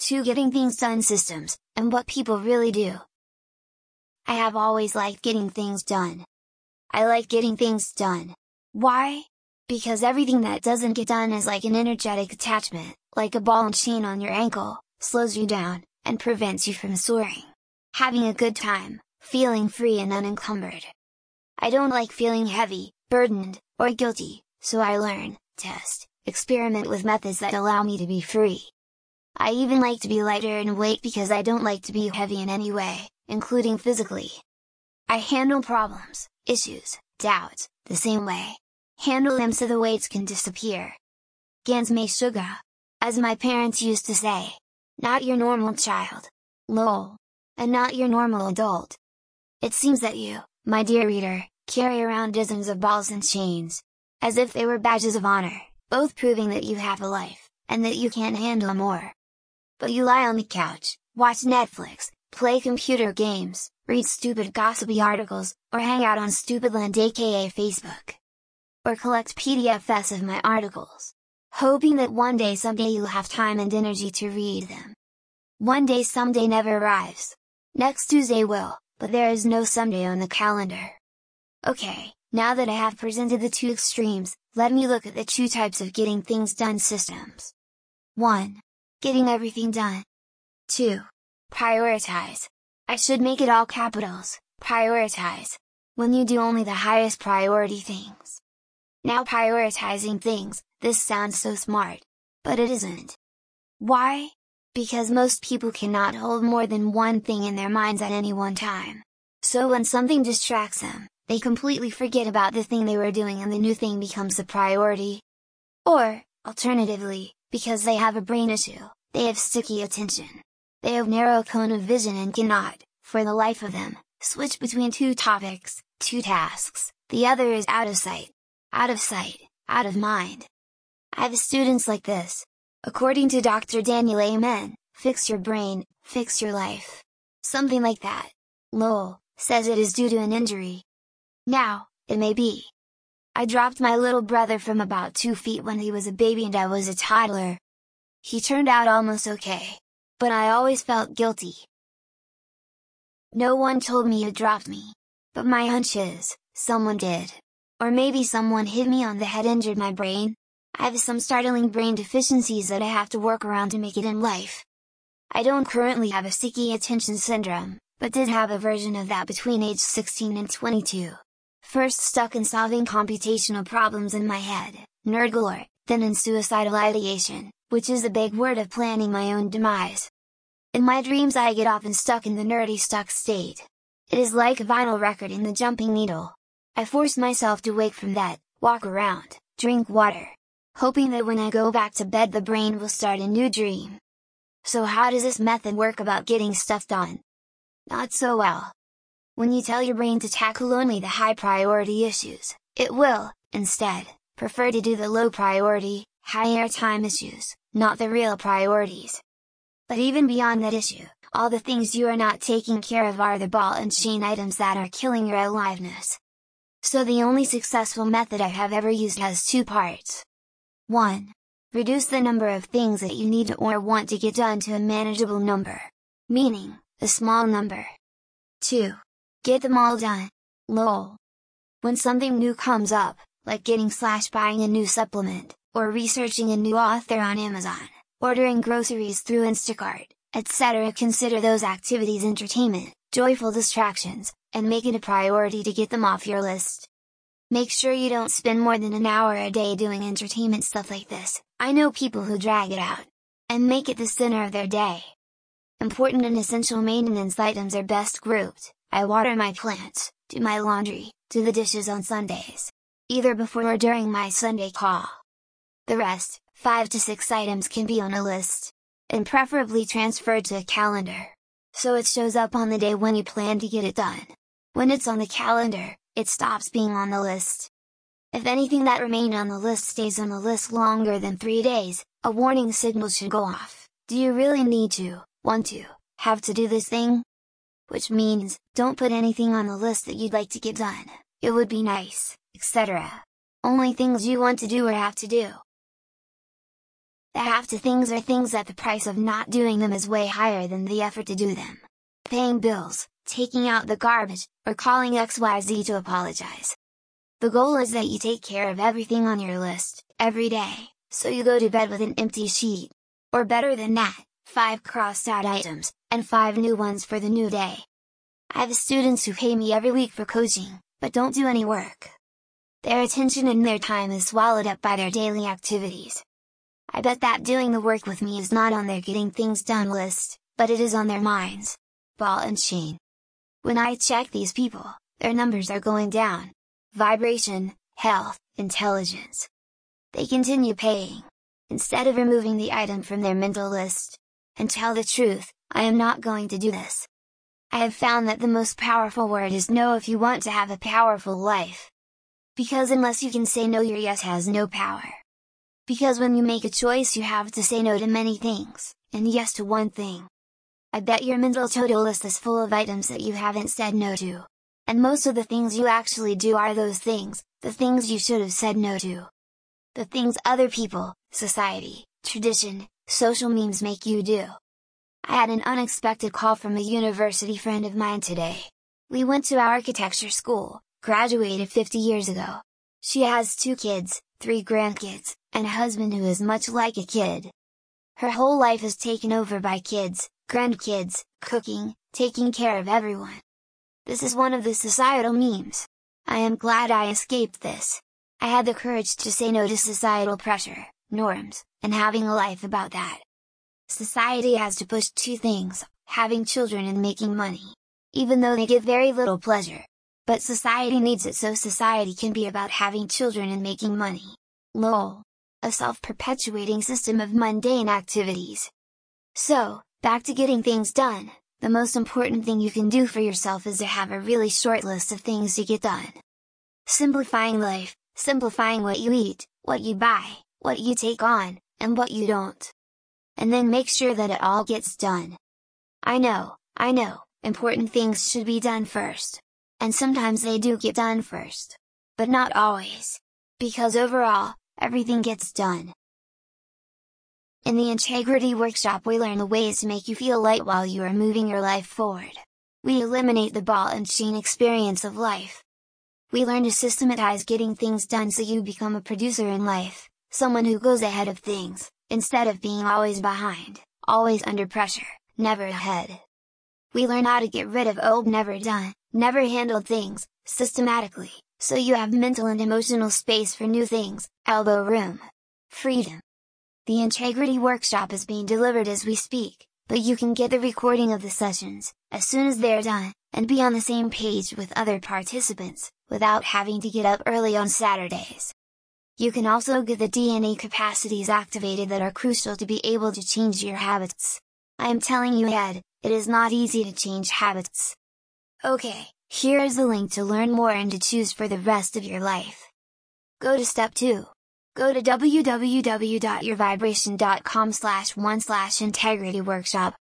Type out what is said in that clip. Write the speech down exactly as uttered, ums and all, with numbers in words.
two Getting things done systems, and what people really do. I have always liked getting things done. I like getting things done. Why? Because everything that doesn't get done is like an energetic attachment, like a ball and chain on your ankle, slows you down, and prevents you from soaring. Having a good time, feeling free and unencumbered. I don't like feeling heavy, burdened, or guilty, so I learn, test, experiment with methods that allow me to be free. I even like to be lighter in weight because I don't like to be heavy in any way, including physically. I handle problems, issues, doubts, the same way. Handle them so the weights can disappear. Ganz me sugar. As my parents used to say. Not your normal child. Lol. And not your normal adult. It seems that you, my dear reader, carry around dozens of balls and chains. As if they were badges of honor, both proving that you have a life, and that you can't handle more. But you lie on the couch, watch Netflix, play computer games, read stupid gossipy articles, or hang out on Stupidland aka Facebook. Or collect P D Fs of my articles. Hoping that one day someday you'll have time and energy to read them. One day someday never arrives. Next Tuesday will, but there is no someday on the calendar. Okay, now that I have presented the two extremes, let me look at the two types of getting things done systems. one. Getting everything done. two. Prioritize. I should make it all capitals, prioritize. When you do only the highest priority things. Now prioritizing things, this sounds so smart. But it isn't. Why? Because most people cannot hold more than one thing in their minds at any one time. So when something distracts them, they completely forget about the thing they were doing and the new thing becomes the priority. Or, alternatively, because they have a brain issue, they have sticky attention. They have narrow cone of vision and cannot, for the life of them, switch between two topics, two tasks. The other is out of sight. Out of sight, out of mind. I have students like this. According to Doctor Daniel Amen, fix your brain, fix your life. Something like that. Lol, says it is due to an injury. Now, it may be. I dropped my little brother from about two feet when he was a baby and I was a toddler. He turned out almost okay. But I always felt guilty. No one told me you dropped me. But my hunch is, someone did. Or maybe someone hit me on the head, injured my brain. I have some startling brain deficiencies that I have to work around to make it in life. I don't currently have a sticky attention syndrome, but did have a version of that between age sixteen and twenty-two. First stuck in solving computational problems in my head, nerd galore, then in suicidal ideation, which is a big word of planning my own demise. In my dreams I get often stuck in the nerdy stuck state. It is like a vinyl record in the jumping needle. I force myself to wake from that, walk around, drink water. Hoping that when I go back to bed the brain will start a new dream. So how does this method work about getting stuff done? Not so well. When you tell your brain to tackle only the high priority issues, it will, instead, prefer to do the low priority, high airtime issues, not the real priorities. But even beyond that issue, all the things you are not taking care of are the ball and chain items that are killing your aliveness. So the only successful method I have ever used has two parts. one. Reduce the number of things that you need to or want to get done to a manageable number. Meaning, a small number. two. Get them all done. Lol. When something new comes up, like getting slash buying a new supplement, or researching a new author on Amazon, ordering groceries through Instacart, et cetera, consider those activities entertainment, joyful distractions, and make it a priority to get them off your list. Make sure you don't spend more than an hour a day doing entertainment stuff like this. I know people who drag it out, and make it the center of their day. Important and essential maintenance items are best grouped. I water my plants, do my laundry, do the dishes on Sundays. Either before or during my Sunday call. The rest, five to six items, can be on a list, and preferably transferred to a calendar. So it shows up on the day when you plan to get it done. When it's on the calendar, it stops being on the list. If anything that remained on the list stays on the list longer than three days, a warning signal should go off. Do you really need to, want to, have to do this thing? Which means, don't put anything on the list that you'd like to get done, it would be nice, et cetera. Only things you want to do or have to do. The have to things are things that the price of not doing them is way higher than the effort to do them. Paying bills, taking out the garbage, or calling X Y Z to apologize. The goal is that you take care of everything on your list, every day, so you go to bed with an empty sheet. Or better than that, five crossed out items, and five new ones for the new day. I have students who pay me every week for coaching, but don't do any work. Their attention and their time is swallowed up by their daily activities. I bet that doing the work with me is not on their getting things done list, but it is on their minds. Ball and chain. When I check these people, their numbers are going down. Vibration, health, intelligence. They continue paying, instead of removing the item from their mental list. And tell the truth, I am not going to do this. I have found that the most powerful word is no if you want to have a powerful life. Because unless you can say no, your yes has no power. Because when you make a choice you have to say no to many things, and yes to one thing. I bet your mental to-do list is full of items that you haven't said no to. And most of the things you actually do are those things, the things you should have said no to. The things other people, society, tradition, social memes make you do. I had an unexpected call from a university friend of mine today. We went to architecture school, graduated fifty years ago. She has two kids, three grandkids, and a husband who is much like a kid. Her whole life is taken over by kids, grandkids, cooking, taking care of everyone. This is one of the societal memes. I am glad I escaped this. I had the courage to say no to societal pressure, norms, and having a life about that. Society has to push two things, having children and making money. Even though they give very little pleasure. But society needs it so society can be about having children and making money. Lol. A self-perpetuating system of mundane activities. So, back to getting things done, the most important thing you can do for yourself is to have a really short list of things to get done. Simplifying life, simplifying what you eat, what you buy, what you take on, and what you don't. And then make sure that it all gets done. I know, I know, important things should be done first. And sometimes they do get done first. But not always. Because overall, everything gets done. In the Integrity Workshop we learn the ways to make you feel light while you are moving your life forward. We eliminate the ball and chain experience of life. We learn to systematize getting things done so you become a producer in life, someone who goes ahead of things, instead of being always behind, always under pressure, never ahead. We learn how to get rid of old never done, never handled things, systematically, so you have mental and emotional space for new things, elbow room. Freedom. The Integrity Workshop is being delivered as we speak, but you can get the recording of the sessions, as soon as they're done, and be on the same page with other participants, without having to get up early on Saturdays. You can also get the D N A capacities activated that are crucial to be able to change your habits. I am telling you ahead, it is not easy to change habits. Okay, here is the link to learn more and to choose for the rest of your life. Go to step two. Go to w w w dot your vibration dot com slash one slash integrity workshop.